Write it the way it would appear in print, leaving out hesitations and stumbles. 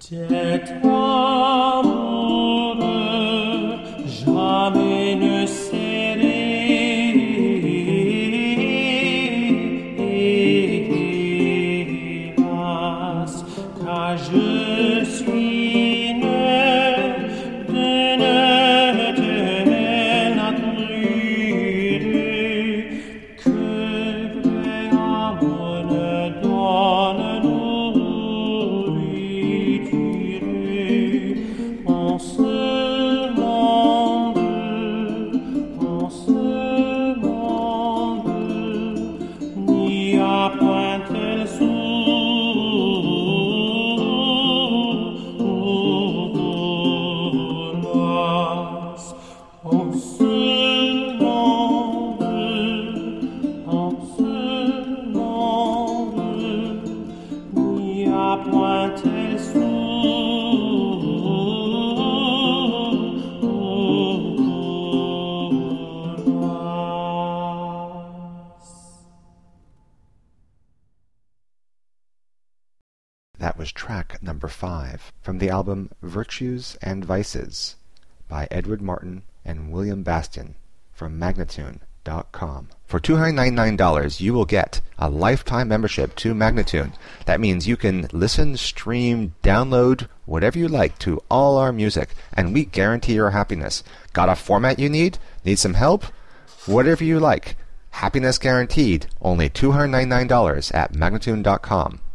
Cet amour jamais ne s'élasse, car je suis né d'une telle nature que vrai amour ne donne nourriture. En ce monde, n'y a point tel soulas. En ce monde, n'y a point tel That was track number 5 from the album Virtues and Vices by Edward Martin and William Bastian from Magnatune.com. For $299, you will get a lifetime membership to Magnatune. That means you can listen, stream, download, whatever you like to all our music, and we guarantee your happiness. Got a format you need? Need some help? Whatever you like. Happiness guaranteed. Only $299 at Magnatune.com.